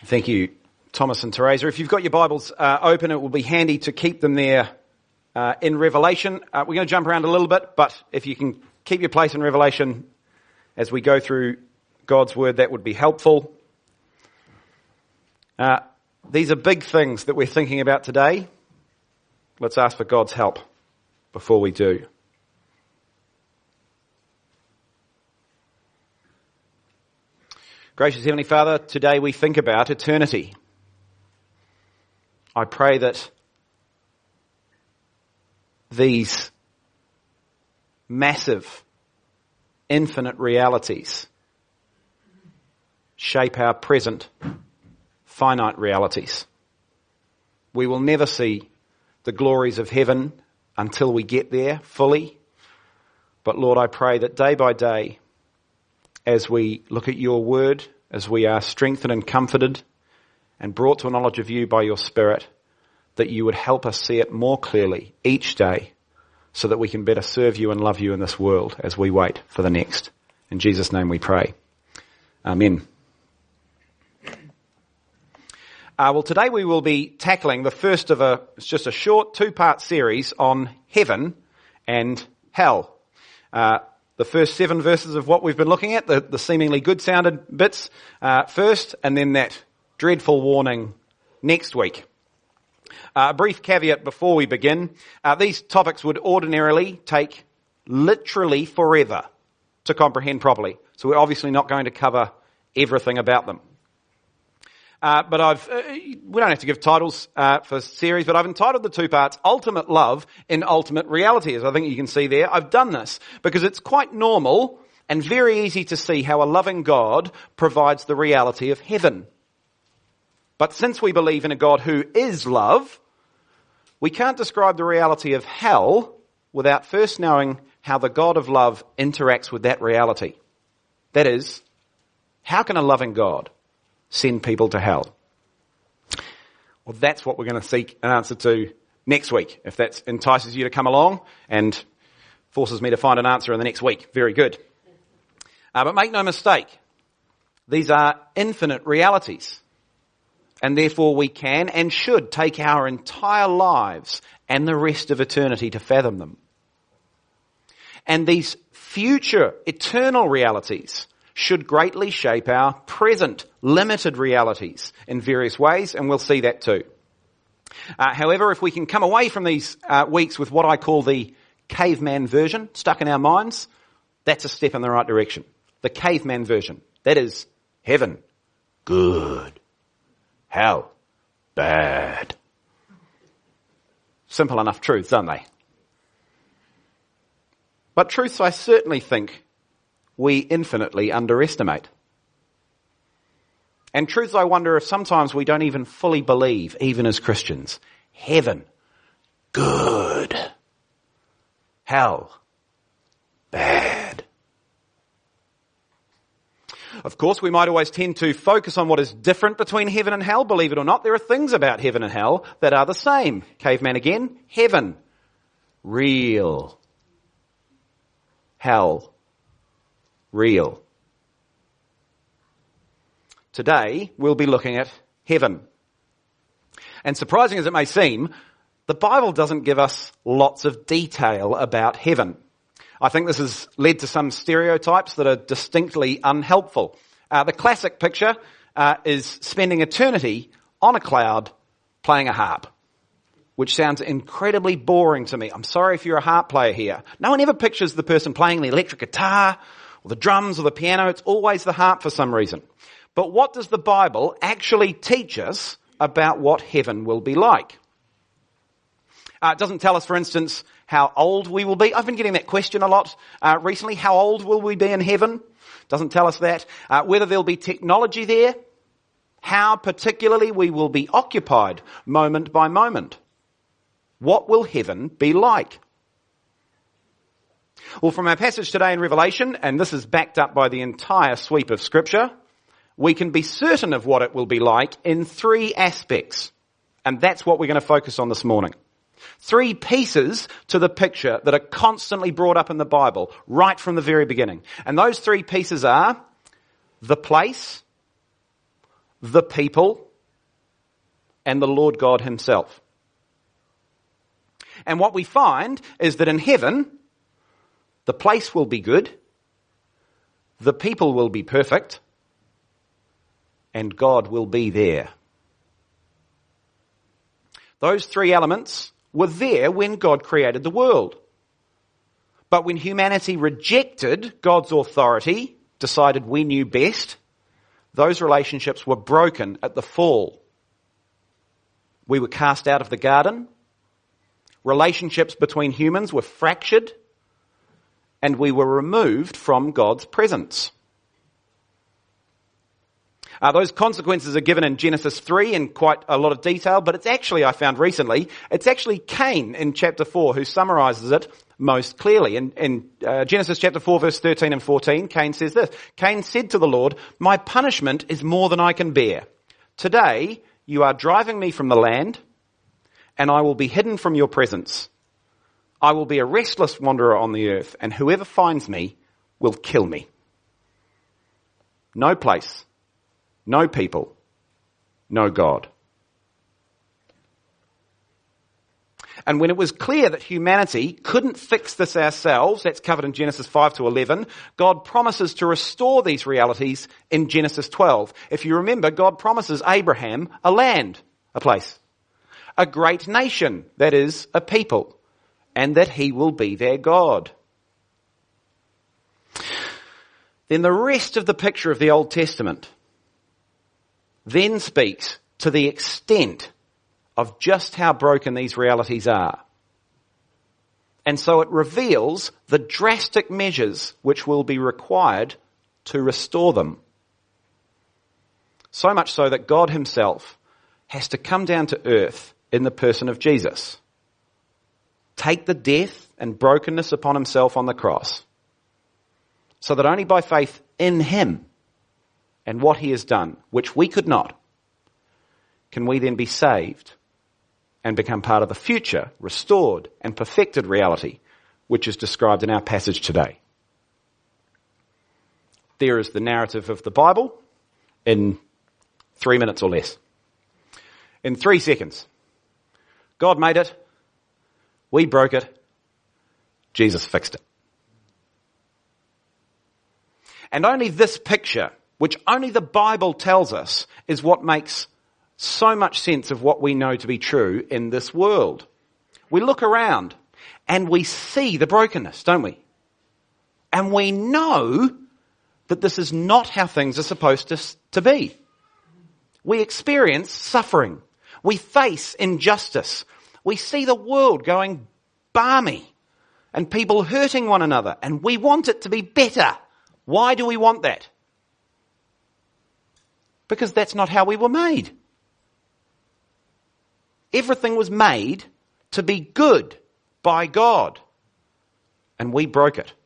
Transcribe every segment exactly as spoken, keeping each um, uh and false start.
Thank you, Thomas and Teresa. If you've got your Bibles uh, open, it will be handy to keep them there uh, in Revelation. Uh, we're going to jump around a little bit, but if you can keep your place in Revelation as we go through God's Word, that would be helpful. Uh, these are big things that we're thinking about today. Let's ask for God's help before we do. Gracious Heavenly Father, today we think about eternity. I pray that these massive, infinite realities shape our present, finite realities. We will never see the glories of heaven until we get there fully. But Lord, I pray that day by day, as we look at your word, as we are strengthened and comforted and brought to a knowledge of you by your Spirit, that you would help us see it more clearly each day so that we can better serve you and love you in this world as we wait for the next. In Jesus' name we pray. Amen. Uh, well, today we will be tackling the first of a, it's just a short two-part series on heaven and hell. Uh, The first seven verses of what we've been looking at, the, the seemingly good-sounded bits uh, first, and then that dreadful warning next week. Uh, a brief caveat before we begin. Uh, these topics would ordinarily take literally forever to comprehend properly. So we're obviously not going to cover everything about them. Uh, but I've, uh, we don't have to give titles uh, for series, but I've entitled the two parts, Ultimate Love in Ultimate Reality, as I think you can see there. I've done this because it's quite normal and very easy to see how a loving God provides the reality of heaven. But since we believe in a God who is love, we can't describe the reality of hell without first knowing how the God of love interacts with that reality. That is, how can a loving God send people to hell? Well, that's what we're going to seek an answer to next week. If that entices you to come along and forces me to find an answer in the next week, very good. Uh, but make no mistake, these are infinite realities. And therefore we can and should take our entire lives and the rest of eternity to fathom them. And these future eternal realities should greatly shape our present limited realities in various ways, and we'll see that too. Uh, however, if we can come away from these uh, weeks with what I call the caveman version stuck in our minds, that's a step in the right direction. The caveman version. That is, heaven, good. Hell, bad. Simple enough truths, aren't they? But truths I certainly think we infinitely underestimate. And truths I wonder if sometimes we don't even fully believe, even as Christians. Heaven, good. Hell, bad. Of course, we might always tend to focus on what is different between heaven and hell. Believe it or not, there are things about heaven and hell that are the same. Caveman again, heaven, real. Hell, real. Today, we'll be looking at heaven. And surprising as it may seem, the Bible doesn't give us lots of detail about heaven. I think this has led to some stereotypes that are distinctly unhelpful. Uh, the classic picture uh, is spending eternity on a cloud playing a harp, which sounds incredibly boring to me. I'm sorry if you're a harp player here. No one ever pictures the person playing the electric guitar or the drums or the piano. It's always the harp for some reason. But what does the Bible actually teach us about what heaven will be like? Uh, it doesn't tell us, for instance, how old we will be. I've been getting that question a lot uh, recently. How old will we be in heaven? Doesn't tell us that. Uh, whether there'll be technology there. How particularly we will be occupied moment by moment. What will heaven be like? Well, from our passage today in Revelation, and this is backed up by the entire sweep of Scripture, we can be certain of what it will be like in three aspects. And that's what we're going to focus on this morning. Three pieces to the picture that are constantly brought up in the Bible, right from the very beginning. And those three pieces are the place, the people, and the Lord God himself. And what we find is that in heaven, the place will be good, the people will be perfect, and God will be there. Those three elements were there when God created the world. But when humanity rejected God's authority, decided we knew best, those relationships were broken at the fall. We were cast out of the garden. Relationships between humans were fractured, and we were removed from God's presence. Uh, those consequences are given in Genesis three in quite a lot of detail, but it's actually, I found recently, it's actually Cain in chapter four who summarizes it most clearly. In, in uh, Genesis chapter four, verse thirteen and fourteen, Cain says this, Cain said to the Lord, "My punishment is more than I can bear. Today you are driving me from the land, and I will be hidden from your presence. I will be a restless wanderer on the earth, and whoever finds me will kill me." No place. No people, no God. And when it was clear that humanity couldn't fix this ourselves, that's covered in Genesis five to eleven, God promises to restore these realities in Genesis twelve. If you remember, God promises Abraham a land, a place, a great nation, that is, a people, and that he will be their God. Then the rest of the picture of the Old Testament then speaks to the extent of just how broken these realities are. And so it reveals the drastic measures which will be required to restore them. So much so that God himself has to come down to earth in the person of Jesus, take the death and brokenness upon himself on the cross, so that only by faith in him and what he has done, which we could not, can we then be saved and become part of the future, restored and perfected reality, which is described in our passage today. There is the narrative of the Bible in three minutes or less. In three seconds. God made it. We broke it. Jesus fixed it. And only this picture, which only the Bible tells us, is what makes so much sense of what we know to be true in this world. We look around and we see the brokenness, don't we? And we know that this is not how things are supposed to, to be. We experience suffering. We face injustice. We see the world going balmy and people hurting one another, and we want it to be better. Why do we want that? Because that's not how we were made. Everything was made to be good by God, and we broke it.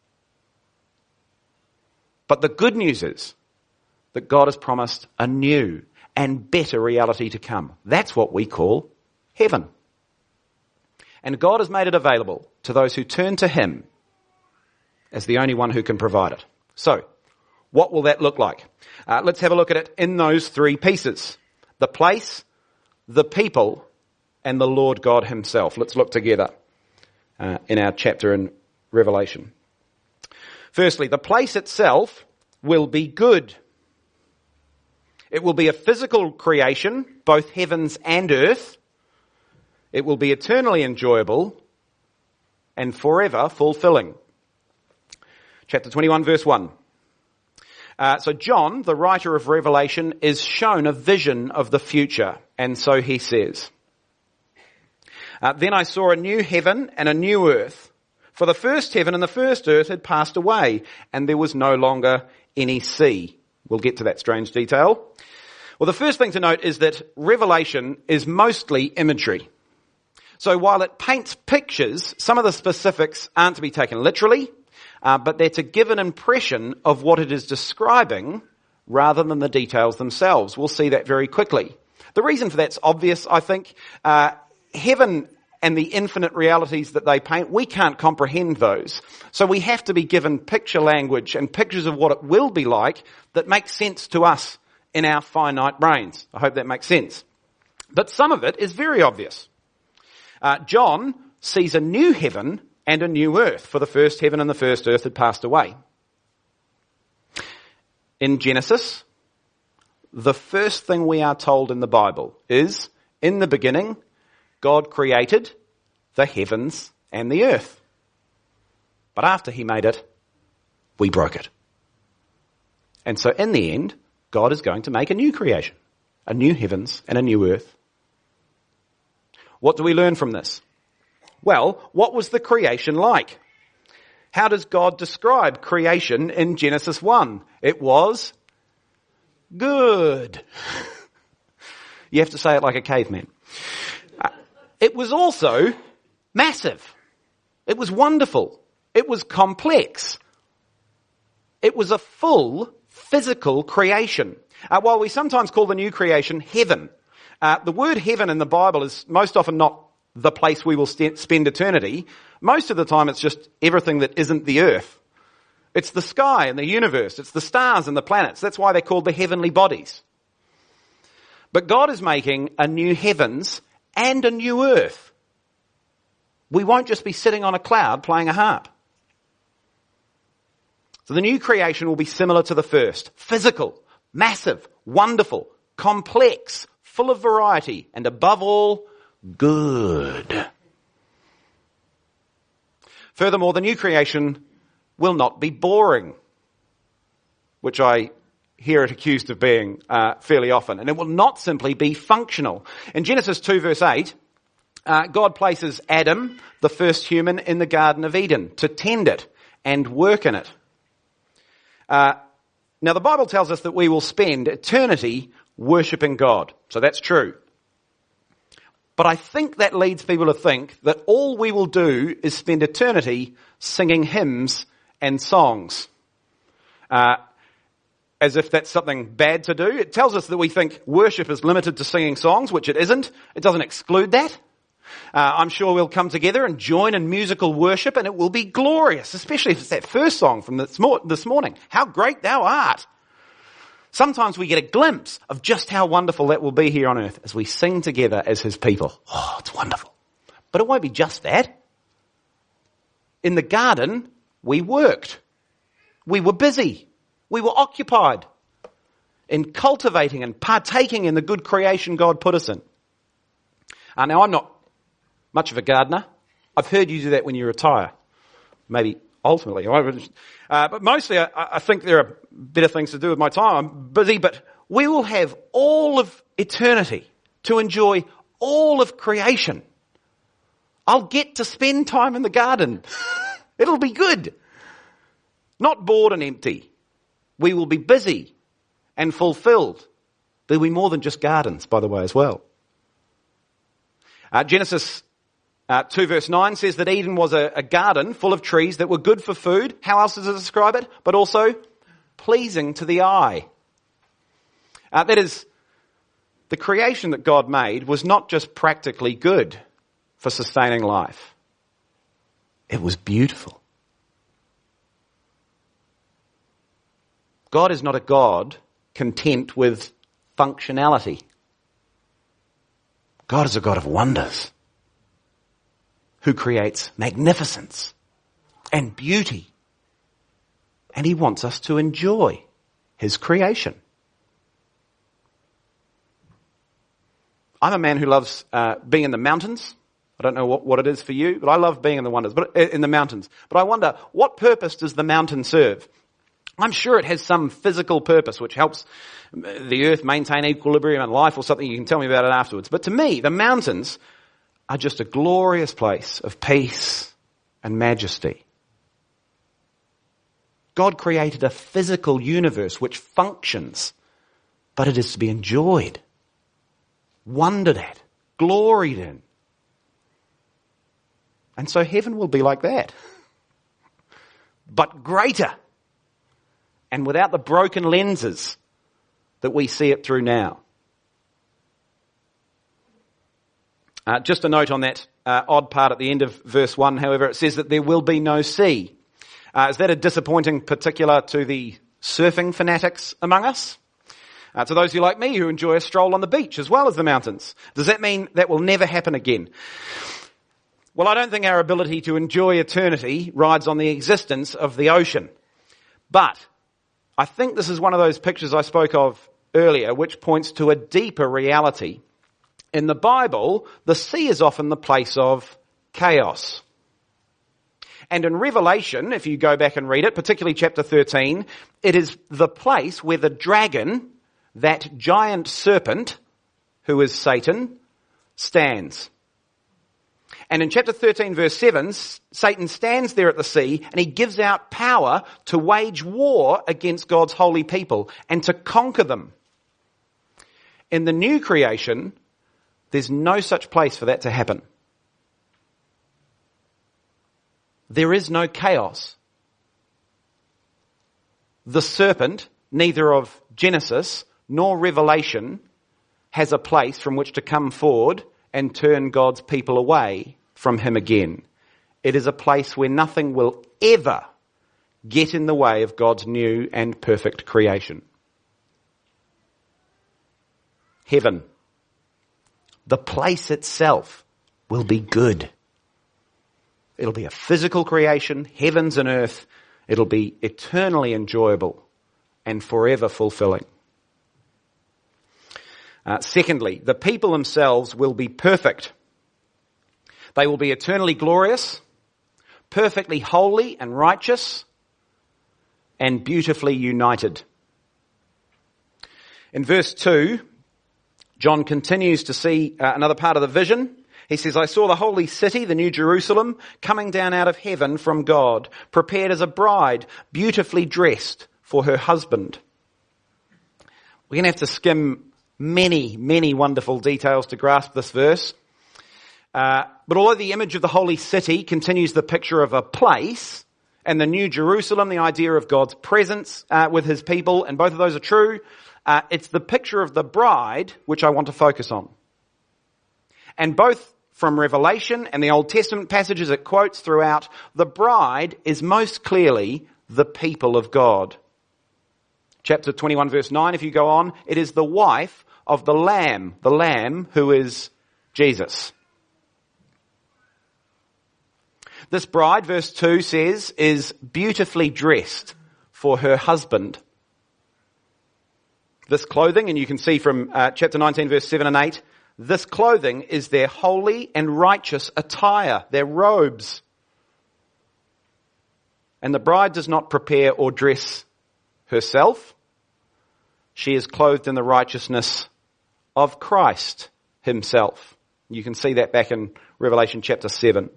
But the good news is that God has promised a new and better reality to come. That's what we call heaven. And God has made it available to those who turn to him as the only one who can provide it. So, what will that look like? Uh, let's have a look at it in those three pieces. The place, the people, and the Lord God himself. Let's look together uh, in our chapter in Revelation. Firstly, the place itself will be good. It will be a physical creation, both heavens and earth. It will be eternally enjoyable and forever fulfilling. Chapter twenty-one, verse one. Uh, so John, the writer of Revelation, is shown a vision of the future. And so he says, uh, Then I saw a new heaven and a new earth. For the first heaven and the first earth had passed away, and there was no longer any sea. We'll get to that strange detail. Well, the first thing to note is that Revelation is mostly imagery. So while it paints pictures, some of the specifics aren't to be taken literally, uh, but they're to give an impression of what it is describing rather than the details themselves. We'll see that very quickly. The reason for that's obvious, I think. Uh, heaven and the infinite realities that they paint, we can't comprehend those. So we have to be given picture language and pictures of what it will be like that makes sense to us in our finite brains. I hope that makes sense. But some of it is very obvious. Uh, John sees a new heaven and a new earth, for the first heaven and the first earth had passed away. In Genesis, the first thing we are told in the Bible is, in the beginning, God created the heavens and the earth. But after he made it, we broke it. And so in the end, God is going to make a new creation, a new heavens and a new earth. What do we learn from this? Well, what was the creation like? How does God describe creation in Genesis one? It was good. You have to say it like a caveman. Uh, it was also massive. It was wonderful. It was complex. It was a full physical creation. Uh, while we sometimes call the new creation heaven, uh, the word heaven in the Bible is most often not the place we will st- spend eternity. Most of the time it's just everything that isn't the earth. It's the sky and the universe. It's the stars and the planets. That's why they're called the heavenly bodies. But God is making a new heavens and a new earth. We won't just be sitting on a cloud playing a harp. So the new creation will be similar to the first. Physical, massive, wonderful, complex, full of variety, and above all, good. Furthermore, the new creation will not be boring, which I hear it accused of being uh, fairly often. And it will not simply be functional. In Genesis two verse eight, uh, God places Adam, the first human, in the Garden of Eden to tend it and work in it. Uh, now the Bible tells us that we will spend eternity worshipping God. So that's true. But I think that leads people to think that all we will do is spend eternity singing hymns and songs. Uh, as if that's something bad to do. It tells us that we think worship is limited to singing songs, which it isn't. It doesn't exclude that. Uh, I'm sure we'll come together and join in musical worship and it will be glorious, especially if it's that first song from this, mor- this morning. How great thou art. Sometimes we get a glimpse of just how wonderful that will be here on earth as we sing together as his people. Oh, it's wonderful. But it won't be just that. In the garden, we worked. We were busy. We were occupied in cultivating and partaking in the good creation God put us in. Uh, now, I'm not much of a gardener. I've heard you do that when you retire. Maybe ultimately. Uh, but mostly I, I think there are better things to do with my time. I'm busy, but we will have all of eternity to enjoy all of creation. I'll get to spend time in the garden. It'll be good. Not bored and empty. We will be busy and fulfilled. There'll be more than just gardens, by the way, as well. Uh, Genesis uh, two verse nine says that Eden was a, a garden full of trees that were good for food. How else does it describe it? But also pleasing to the eye. Uh, that is, the creation that God made was not just practically good for sustaining life. It was beautiful. God is not a God content with functionality. God is a God of wonders who creates magnificence and beauty. And he wants us to enjoy his creation. I'm a man who loves uh, being in the mountains. I don't know what, what it is for you, but I love being in the wonders, but in the mountains. But I wonder, what purpose does the mountain serve? I'm sure it has some physical purpose which helps the earth maintain equilibrium and life or something. You can tell me about it afterwards. But to me, the mountains are just a glorious place of peace and majesty. God created a physical universe which functions, but it is to be enjoyed, wondered at, gloried in. And so heaven will be like that, but greater. And without the broken lenses that we see it through now. Uh, just a note on that uh, odd part at the end of verse one, however, it says that there will be no sea. Uh, is that a disappointing particular to the surfing fanatics among us? Uh, to those who like me who enjoy a stroll on the beach as well as the mountains. Does that mean that will never happen again? Well, I don't think our ability to enjoy eternity rides on the existence of the ocean. But I think this is one of those pictures I spoke of earlier, which points to a deeper reality. In the Bible, the sea is often the place of chaos. And in Revelation, if you go back and read it, particularly chapter thirteen, it is the place where the dragon, that giant serpent, who is Satan, stands. And in chapter thirteen verse seven, Satan stands there at the sea and he gives out power to wage war against God's holy people and to conquer them. In the new creation, there's no such place for that to happen. There is no chaos. The serpent, neither of Genesis nor Revelation, has a place from which to come forward and turn God's people away from him again. It is a place where nothing will ever get in the way of God's new and perfect creation. Heaven. The place itself will be good. It'll be a physical creation, heavens and earth. It'll be eternally enjoyable and forever fulfilling. Uh, secondly, the people themselves will be perfect. They will be eternally glorious, perfectly holy and righteous, and beautifully united. In verse two, John continues to see uh, another part of the vision. He says, I saw the holy city, the new Jerusalem, coming down out of heaven from God, prepared as a bride, beautifully dressed for her husband. We're going to have to skim many, many wonderful details to grasp this verse. Uh, but although the image of the holy city continues the picture of a place, and the new Jerusalem, the idea of God's presence uh, with his people, and both of those are true, uh, it's the picture of the bride which I want to focus on. And both from Revelation and the Old Testament passages it quotes throughout, the bride is most clearly the people of God. Chapter twenty-one verse nine, if you go on, it is the wife of the Lamb, the Lamb who is Jesus. This bride, verse two says, is beautifully dressed for her husband. This clothing, and you can see from uh, chapter nineteen verse seven and eight, this clothing is their holy and righteous attire, their robes. And the bride does not prepare or dress herself. She is clothed in the righteousness of Christ himself. You can see that back in Revelation chapter seven.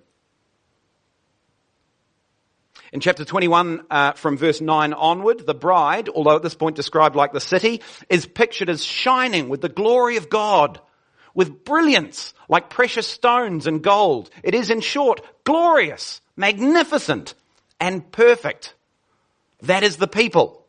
In chapter twenty-one, uh, from verse nine onward, the bride, although at this point described like the city, is pictured as shining with the glory of God, with brilliance like precious stones and gold. It is, in short, glorious, magnificent, and perfect. That is the people.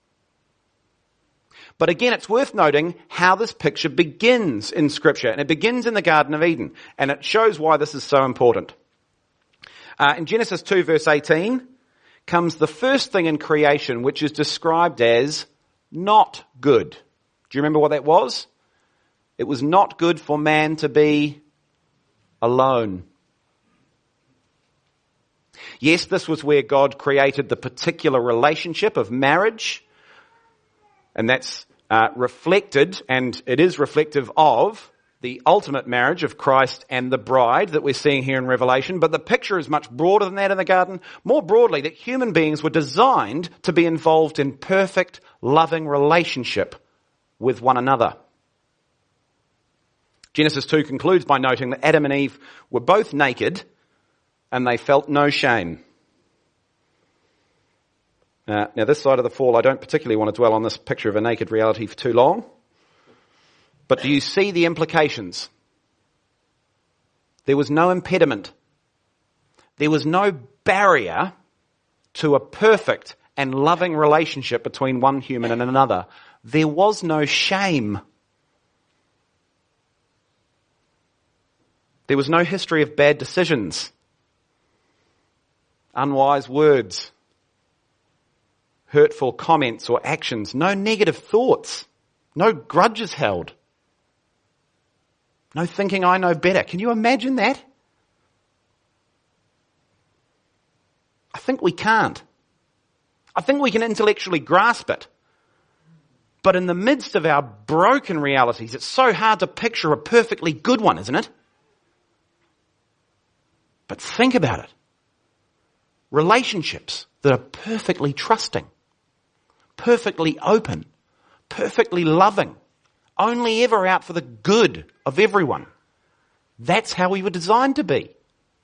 But again, it's worth noting how this picture begins in Scripture. And it begins in the Garden of Eden. And it shows why this is so important. Uh, in Genesis two verse eighteen comes the first thing in creation which is described as not good. Do you remember what that was? It was not good for man to be alone. Yes, this was where God created the particular relationship of marriage. And that's uh, reflected, and it is reflective of, the ultimate marriage of Christ and the bride that we're seeing here in Revelation. But the picture is much broader than that in the garden. More broadly, that human beings were designed to be involved in perfect, loving relationship with one another. Genesis two concludes by noting that Adam and Eve were both naked and they felt no shame. Uh, now this side of the fall, I don't particularly want to dwell on this picture of a naked reality for too long. But do you see the implications? There was no impediment. There was no barrier to a perfect and loving relationship between one human and another. There was no shame. There was no history of bad decisions, unwise words, hurtful comments or actions, no negative thoughts. No grudges held. No thinking I know better. Can you imagine that? I think we can't. I think we can intellectually grasp it. But in the midst of our broken realities, it's so hard to picture a perfectly good one, isn't it? But think about it. Relationships that are perfectly trusting, perfectly open, perfectly loving, only ever out for the good of everyone. That's how we were designed to be.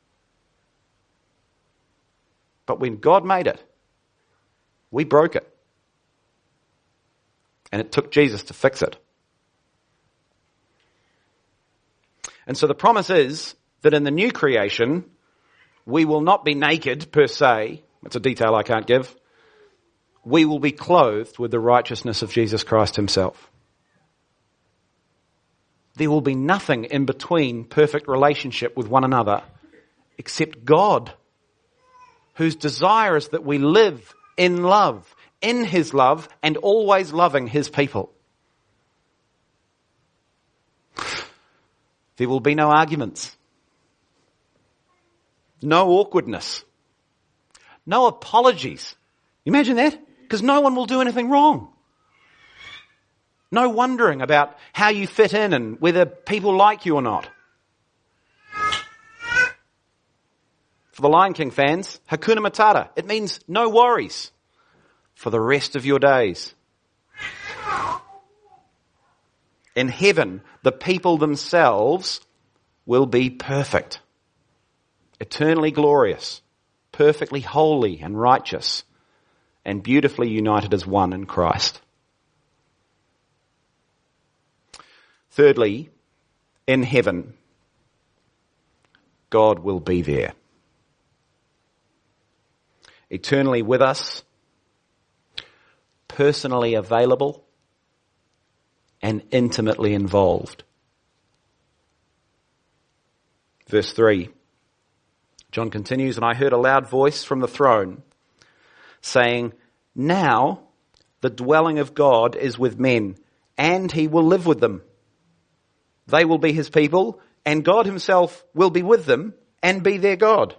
But when God made it, we broke it. And it took Jesus to fix it. And so the promise is that in the new creation, we will not be naked per se. That's a detail I can't give. We will be clothed with the righteousness of Jesus Christ himself. There will be nothing in between perfect relationship with one another except God, whose desire is that we live in love, in his love, and always loving his people. There will be no arguments, no awkwardness, no apologies. Imagine that? Because no one will do anything wrong. No wondering about how you fit in and whether people like you or not. For the Lion King fans, Hakuna Matata. It means no worries for the rest of your days. In heaven, the people themselves will be perfect, eternally glorious, perfectly holy and righteous, and beautifully united as one in Christ. Thirdly, in heaven, God will be there, eternally with us, personally available, and intimately involved. Verse three, John continues, and I heard a loud voice from the throne saying, now the dwelling of God is with men, and he will live with them. They will be his people, and God himself will be with them and be their God.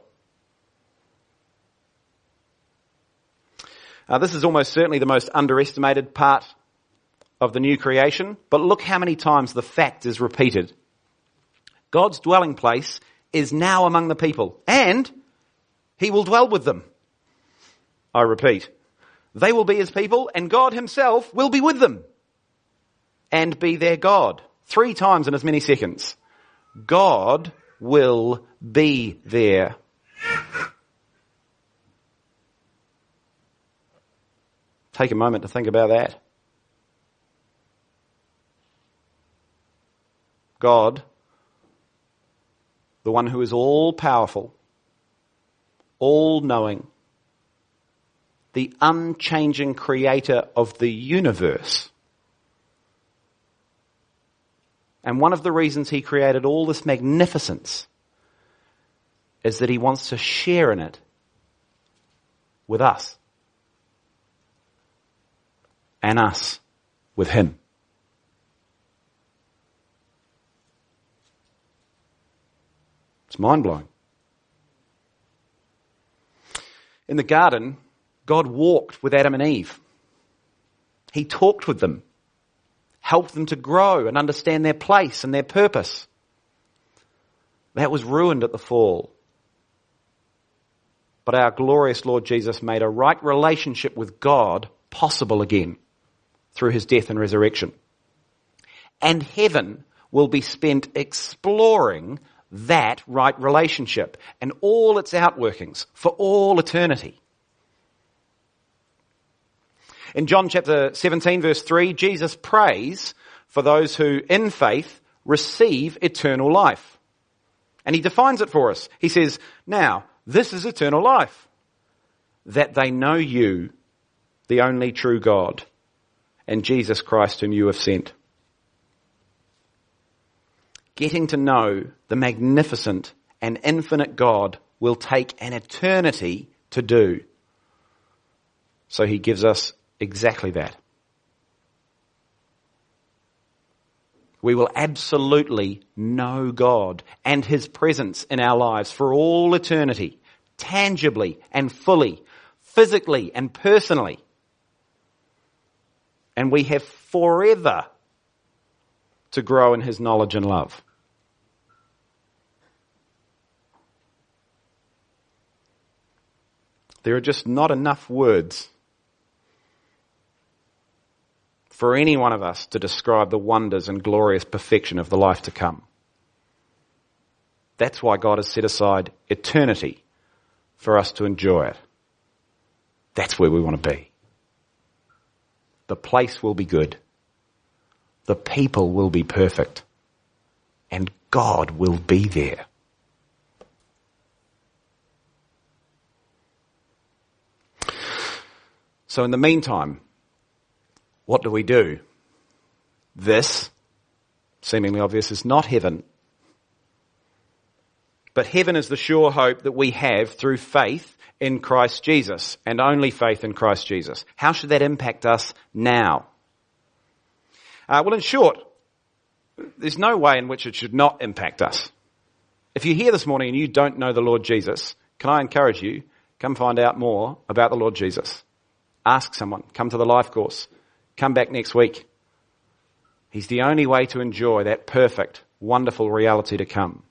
Uh, this is almost certainly the most underestimated part of the new creation, but look how many times the fact is repeated. God's dwelling place is now among the people, and he will dwell with them. I repeat, they will be his people, and God himself will be with them and be their God. Three times in as many seconds. God will be there. Take a moment to think about that. God, the one who is all powerful, all knowing, the unchanging creator of the universe. And one of the reasons he created all this magnificence is that he wants to share in it with us. And us with him. It's mind-blowing. In the garden, God walked with Adam and Eve. He talked with them, helped them to grow and understand their place and their purpose. That was ruined at the fall. But our glorious Lord Jesus made a right relationship with God possible again through his death and resurrection. And heaven will be spent exploring that right relationship and all its outworkings for all eternity. In John chapter seventeen verse three, Jesus prays for those who in faith receive eternal life. And he defines it for us. He says, now, this is eternal life, that they know you, the only true God, and Jesus Christ whom you have sent. Getting to know the magnificent and infinite God will take an eternity to do. So he gives us exactly that. We will absolutely know God and his presence in our lives for all eternity, tangibly and fully, physically and personally. And we have forever to grow in his knowledge and love. There are just not enough words for any one of us to describe the wonders and glorious perfection of the life to come. That's why God has set aside eternity for us to enjoy it. That's where we want to be. The place will be good. The people will be perfect. And God will be there. So in the meantime, what do we do? This, seemingly obvious, is not heaven. But heaven is the sure hope that we have through faith in Christ Jesus, and only faith in Christ Jesus. How should that impact us now? Uh, well, in short, there's no way in which it should not impact us. If you're here this morning and you don't know the Lord Jesus, can I encourage you, come find out more about the Lord Jesus. Ask someone, come to the life course. Come back next week. He's the only way to enjoy that perfect, wonderful reality to come.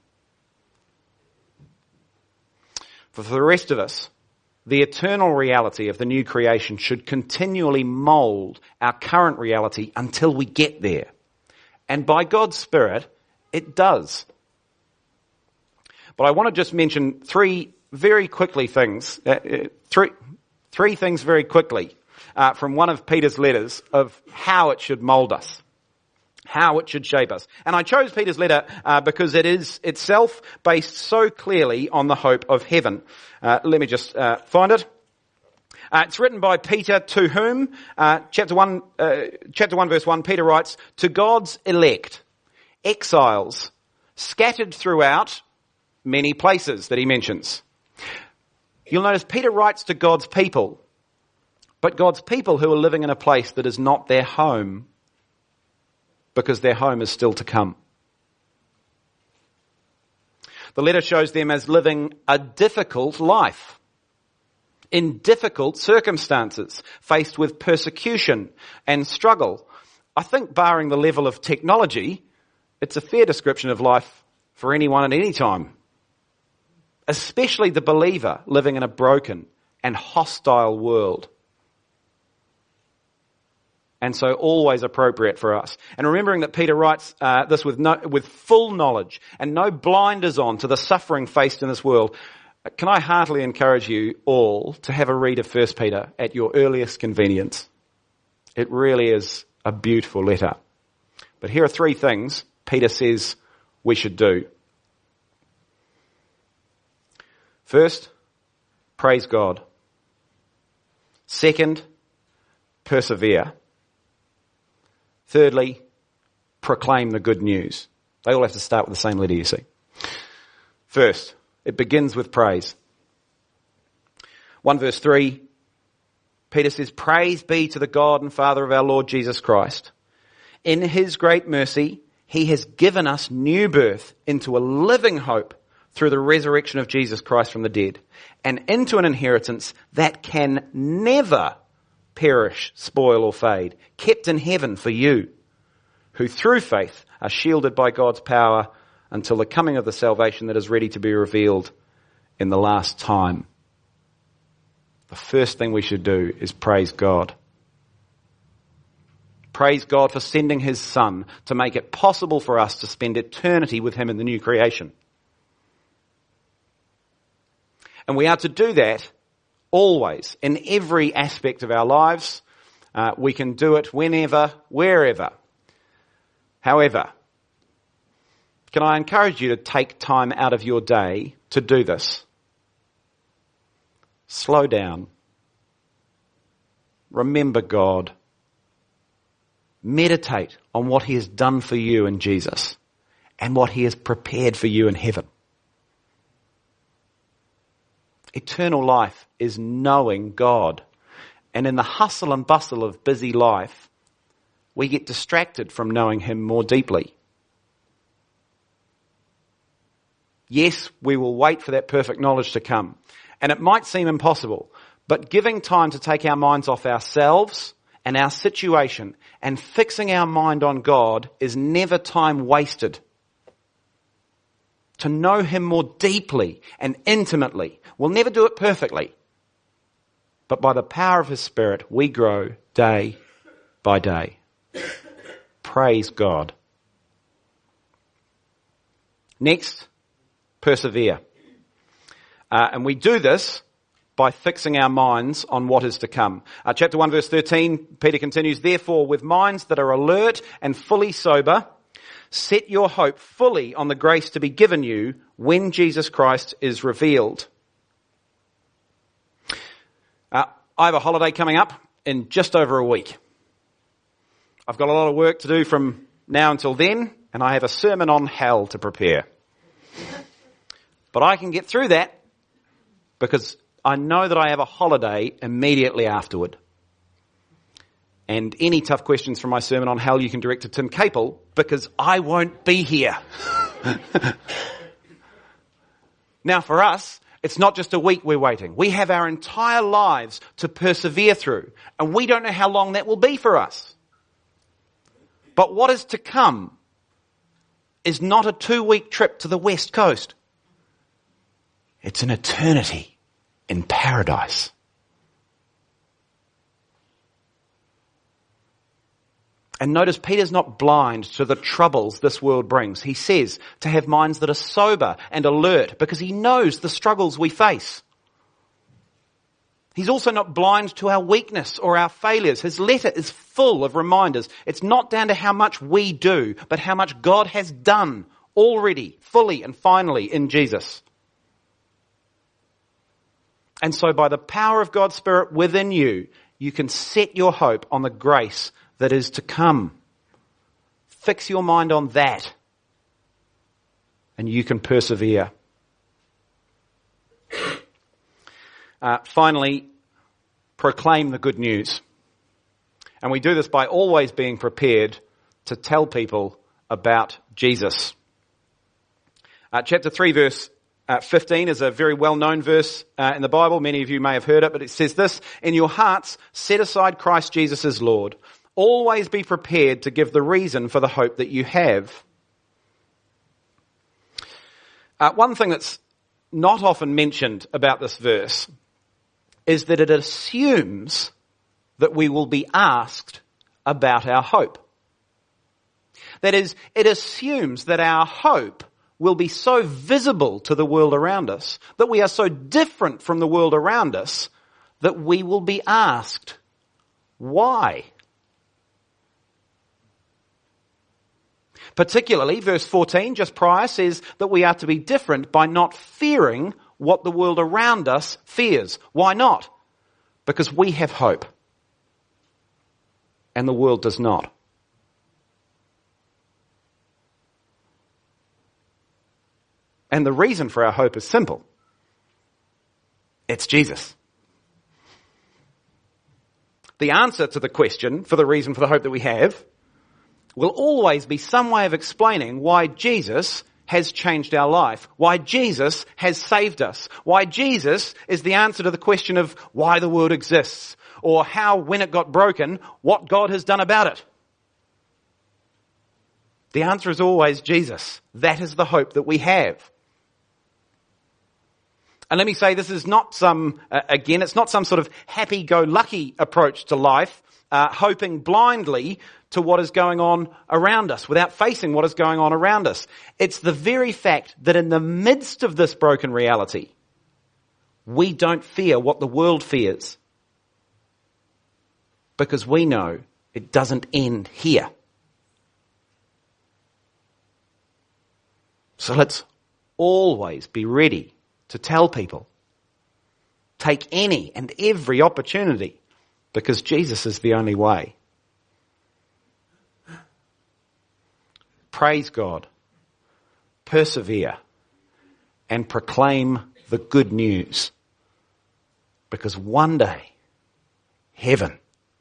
For the rest of us, the eternal reality of the new creation should continually mould our current reality until we get there. And by God's Spirit, it does. But I want to just mention three very quickly things, uh, three, three things very quickly. Uh, from one of Peter's letters of how it should mould us, how it should shape us. And I chose Peter's letter uh, because it is itself based so clearly on the hope of heaven. Uh, let me just uh, find it. Uh, it's written by Peter, to whom, uh, chapter one, uh, chapter one, verse one, Peter writes, to God's elect, exiles, scattered throughout many places that he mentions. You'll notice Peter writes to God's people, but God's people who are living in a place that is not their home, because their home is still to come. The letter shows them as living a difficult life, in difficult circumstances, faced with persecution and struggle. I think barring the level of technology, it's a fair description of life for anyone at any time, especially the believer living in a broken and hostile world. And so always appropriate for us. And remembering that Peter writes uh, this with no, with full knowledge and no blinders on to the suffering faced in this world, can I heartily encourage you all to have a read of First Peter at your earliest convenience. It really is a beautiful letter. But here are three things Peter says we should do. First, praise God. Second, persevere. Thirdly, proclaim the good news. They all have to start with the same letter, you see. First, it begins with praise. one verse three, Peter says, praise be to the God and Father of our Lord Jesus Christ. In his great mercy, he has given us new birth into a living hope through the resurrection of Jesus Christ from the dead, and into an inheritance that can never perish, spoil or fade, kept in heaven for you, who through faith are shielded by God's power until the coming of the salvation that is ready to be revealed in the last time. The first thing we should do is praise God. Praise God for sending his Son to make it possible for us to spend eternity with him in the new creation. And we are to do that always, in every aspect of our lives. Uh, we can do it whenever, wherever. However, can I encourage you to take time out of your day to do this? Slow down. Remember God. Meditate on what he has done for you in Jesus and what he has prepared for you in heaven. Eternal life is knowing God. And in the hustle and bustle of busy life, we get distracted from knowing him more deeply Yes, we will wait for that perfect knowledge to come. And it might seem impossible, but giving time to take our minds off ourselves and our situation and fixing our mind on God is never time wasted. To know Him more deeply and intimately. We'll never do it perfectly. But by the power of His Spirit, we grow day by day. Praise God. Next, persevere. Uh, and we do this by fixing our minds on what is to come. Uh, chapter one verse thirteen, Peter continues, therefore with minds that are alert and fully sober, set your hope fully on the grace to be given you when Jesus Christ is revealed. Uh, I have a holiday coming up in just over a week. I've got a lot of work to do from now until then, and I have a sermon on hell to prepare. But I can get through that because I know that I have a holiday immediately afterward. And any tough questions from my sermon on hell you can direct to Tim Capel because I won't be here. Now for us, it's not just a week we're waiting. We have our entire lives to persevere through, and we don't know how long that will be for us. But what is to come is not a two-week trip to the West Coast. It's an eternity in paradise. And notice Peter's not blind to the troubles this world brings. He says to have minds that are sober and alert because he knows the struggles we face. He's also not blind to our weakness or our failures. His letter is full of reminders. It's not down to how much we do, but how much God has done already, fully and finally in Jesus. And so by the power of God's Spirit within you, you can set your hope on the grace that is to come. Fix your mind on that, and you can persevere. Uh, finally, proclaim the good news. And we do this by always being prepared to tell people about Jesus. Uh, chapter three, verse uh, fifteen is a very well-known verse uh, in the Bible. Many of you may have heard it, but it says this, in your hearts, set aside Christ Jesus as Lord. Always be prepared to give the reason for the hope that you have. Uh, one thing that's not often mentioned about this verse is that it assumes that we will be asked about our hope. That is, it assumes that our hope will be so visible to the world around us, that we are so different from the world around us, that we will be asked, why? Particularly, verse fourteen, just prior, says that we are to be different by not fearing what the world around us fears. Why not? Because we have hope. And the world does not. And the reason for our hope is simple. It's Jesus. The answer to the question for the reason for the hope that we have will always be some way of explaining why Jesus has changed our life, why Jesus has saved us, why Jesus is the answer to the question of why the world exists, or how, when it got broken, what God has done about it. The answer is always Jesus. That is the hope that we have. And let me say, this is not some, uh, again, it's not some sort of happy-go-lucky approach to life, uh, hoping blindly to what is going on around us, without facing what is going on around us. It's the very fact that in the midst of this broken reality, we don't fear what the world fears. Because we know it doesn't end here. So let's always be ready to tell people. Take any and every opportunity, because Jesus is the only way. Praise God, persevere, and proclaim the good news. Because one day, heaven,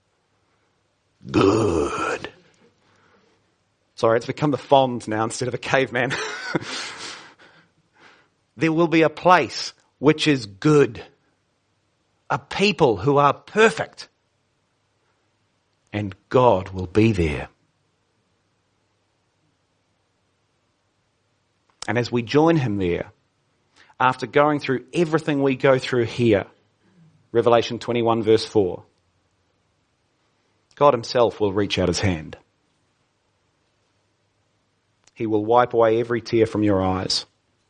good. Sorry, it's become the Fonz now instead of a caveman. There will be a place which is good, a people who are perfect, and God will be there. And as we join him there, after going through everything we go through here, Revelation twenty-one verse four, God himself will reach out his hand. He will wipe away every tear from your eyes.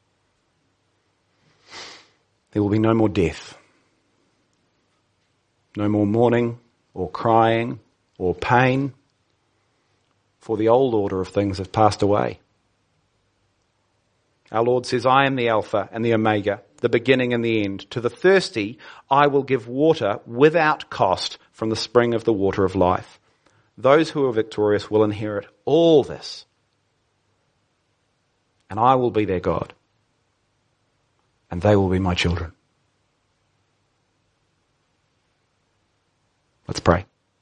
There will be no more death, no more mourning or crying or pain, for the old order of things has passed away. Our Lord says, I am the Alpha and the Omega, the beginning and the end. To the thirsty, I will give water without cost from the spring of the water of life. Those who are victorious will inherit all this, and I will be their God, and they will be my children. Let's pray.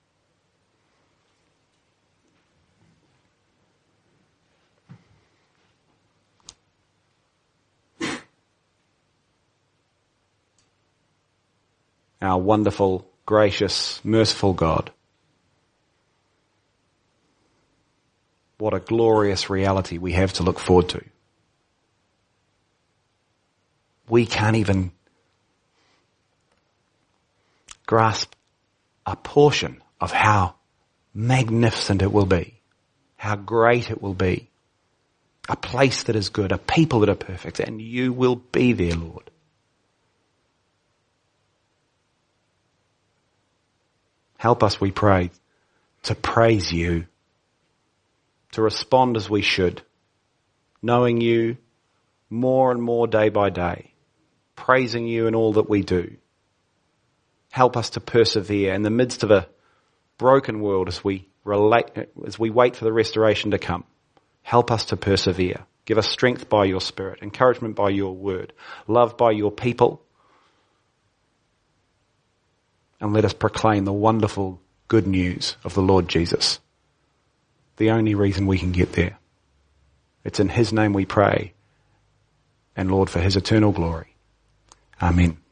Our wonderful, gracious, merciful God. What a glorious reality we have to look forward to. We can't even grasp a portion of how magnificent it will be, how great it will be. A place that is good, a people that are perfect, and you will be there, Lord. Help us, we pray, to praise you, to respond as we should, knowing you more and more day by day, praising you in all that we do. Help us to persevere in the midst of a broken world as we relate, as we wait for the restoration to come. Help us to persevere. Give us strength by your Spirit, encouragement by your word, love by your people. And let us proclaim the wonderful good news of the Lord Jesus. The only reason we can get there. It's in his name we pray. And Lord, for his eternal glory. Amen.